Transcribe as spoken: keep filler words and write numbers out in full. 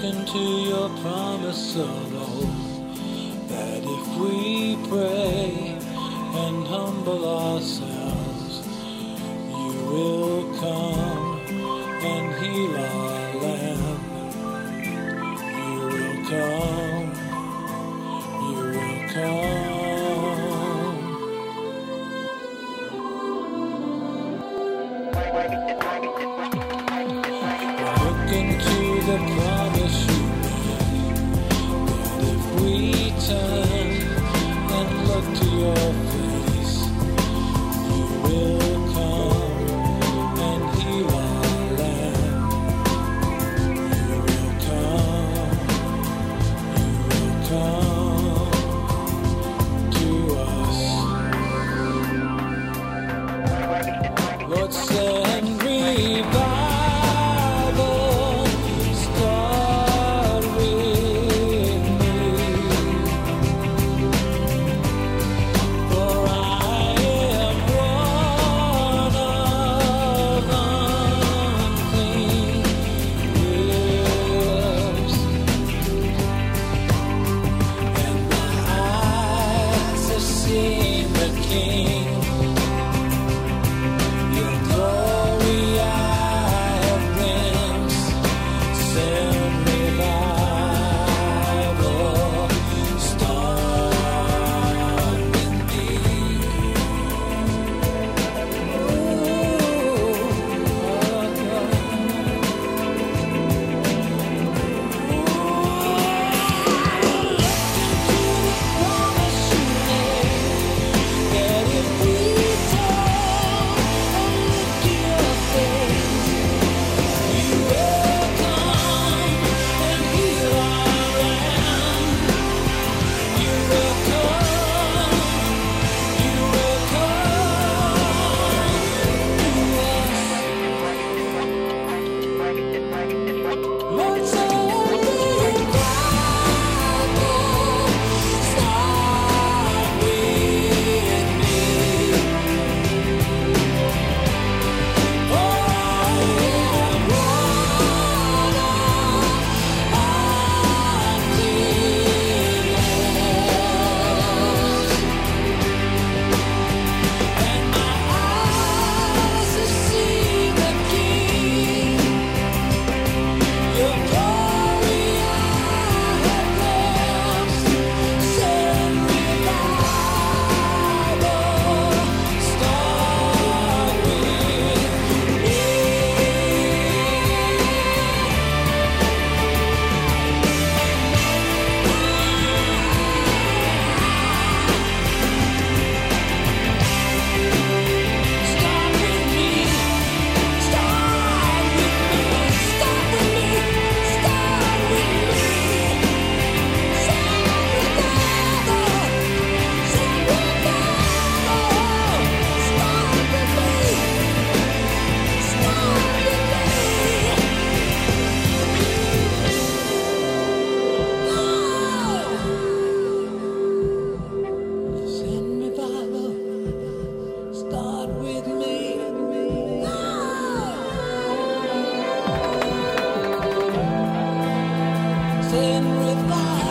into your promise of old, that if we pray and humble ourselves, you will come and heal our land. You will come, you will come. Look into the promise you made, that if we turn and look to your face, you will come and heal our land. You will come, you will come to us. Lord, send revival. Start with me, for I am born of unclean lips, and my eyes have seen the King. Your glory I have glimpsed. Send revival. Start with me. Promise you made, that if we turn and look to your face, you will come and heal our land. You will come, you will come to us. Lord, send revival. Start with me, for I am one of unclean lips, and my eyes have seen the King. Your glory I have glimpsed. Send revival. Start with me. Start with me. Start with me. Start with me. Start with me. Send revival. Send revival. Start with me. Start with me. Send revival. Start with me. Send revival.